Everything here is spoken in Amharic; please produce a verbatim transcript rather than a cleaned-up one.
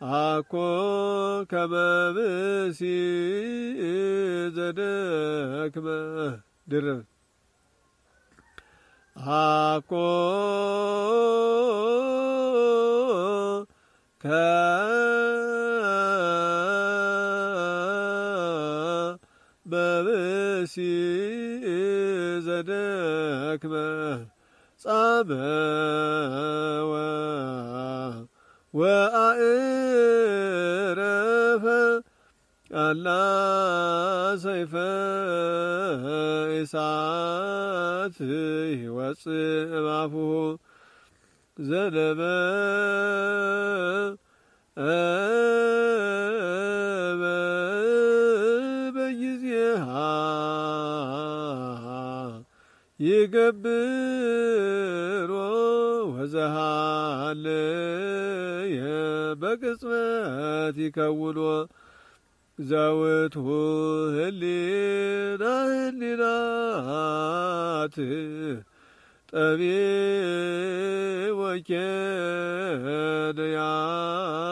አኮ ከመብሲ ዘደክመ ድርብ አኮ ከመብሲ ዘደክመ ጻመወ ወአዕረፈ አላ ሰይፈ እሳት ይወፅእ እምአፉሁ ዘነበ በጊዜሃ ይገብሮ ወዘሃለየ በቅጽበት ይከውኖ ዘውቱ ህሊና ህሊናት ጠቢብ ወኬንያን